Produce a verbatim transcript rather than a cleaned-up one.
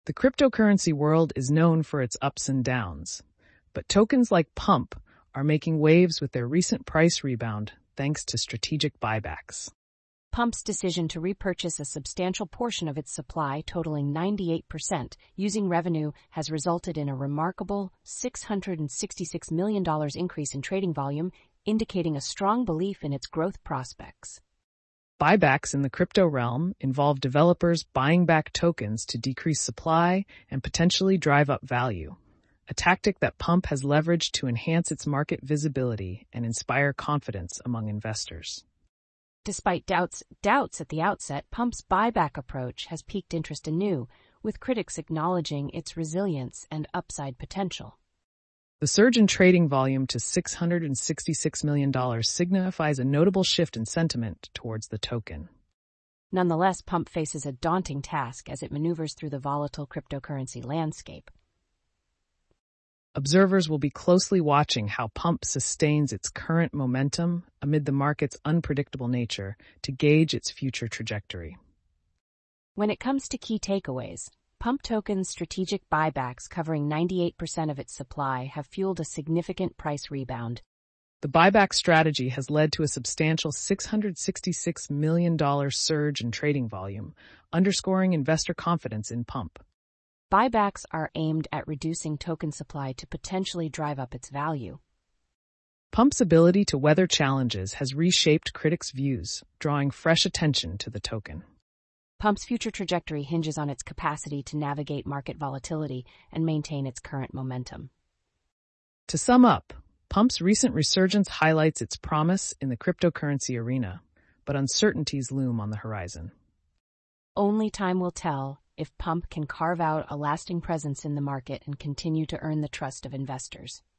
The cryptocurrency world is known for its ups and downs, but tokens like Pump are making waves with their recent price rebound thanks to strategic buybacks. Pump's decision to repurchase a substantial portion of its supply, totaling ninety-eight percent, using revenue, has resulted in a remarkable six hundred sixty-six million dollars increase in trading volume, indicating a strong belief in its growth prospects. Buybacks in the crypto realm involve developers buying back tokens to decrease supply and potentially drive up value, a tactic that Pump has leveraged to enhance its market visibility and inspire confidence among investors. Despite doubts, doubts at the outset, Pump's buyback approach has piqued interest anew, with critics acknowledging its resilience and upside potential. The surge in trading volume to six hundred sixty-six million dollars signifies a notable shift in sentiment towards the token. Nonetheless, Pump faces a daunting task as it maneuvers through the volatile cryptocurrency landscape. Observers will be closely watching how Pump sustains its current momentum amid the market's unpredictable nature to gauge its future trajectory. When it comes to key takeaways, Pump token's strategic buybacks covering ninety-eight percent of its supply have fueled a significant price rebound. The buyback strategy has led to a substantial six hundred sixty-six million dollars surge in trading volume, underscoring investor confidence in Pump. Buybacks are aimed at reducing token supply to potentially drive up its value. Pump's ability to weather challenges has reshaped critics' views, drawing fresh attention to the token. Pump's future trajectory hinges on its capacity to navigate market volatility and maintain its current momentum. To sum up, Pump's recent resurgence highlights its promise in the cryptocurrency arena, but uncertainties loom on the horizon. Only time will tell if Pump can carve out a lasting presence in the market and continue to earn the trust of investors.